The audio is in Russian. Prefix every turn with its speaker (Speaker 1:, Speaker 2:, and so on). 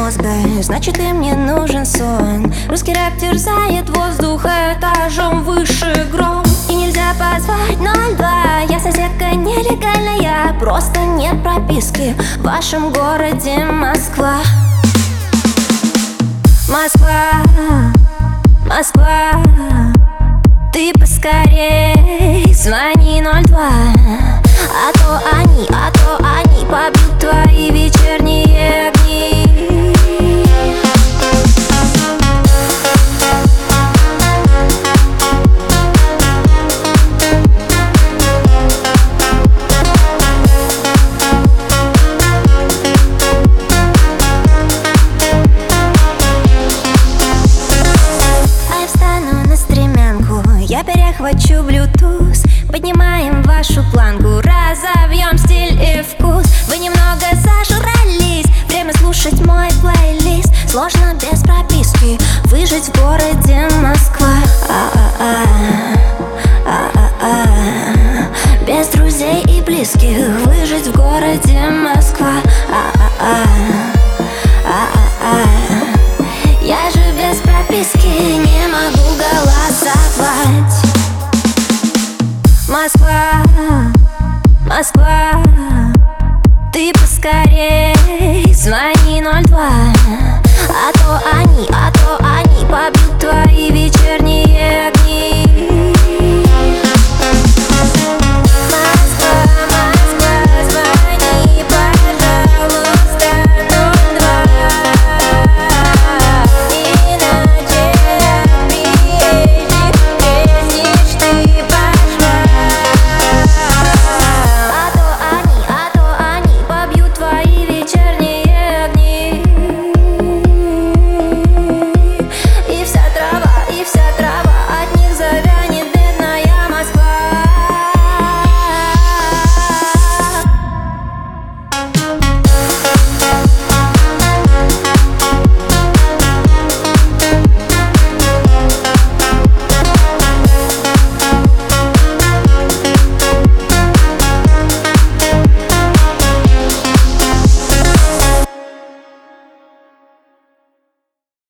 Speaker 1: мозга, значит и мне нужен сон. Русский рэп терзает воздух этажом выше гром. И нельзя позвать 02, я соседка нелегальная. Просто нет прописки в вашем городе Москва. Москва, Москва, ты поскорей звони 02. А то они побьют твои вечерние огни. А я встану на стремянку, я перехвачу Bluetooth. Поднимаем вашу планку, разовьем стиль и вкус. Вы немного зажрались, время слушать мой плейлист. Сложно без прописки выжить в городе Москва. Без друзей и близких выжить в городе Москва. Я же без прописки не могу голосовать. Москва, Москва, ты поскорее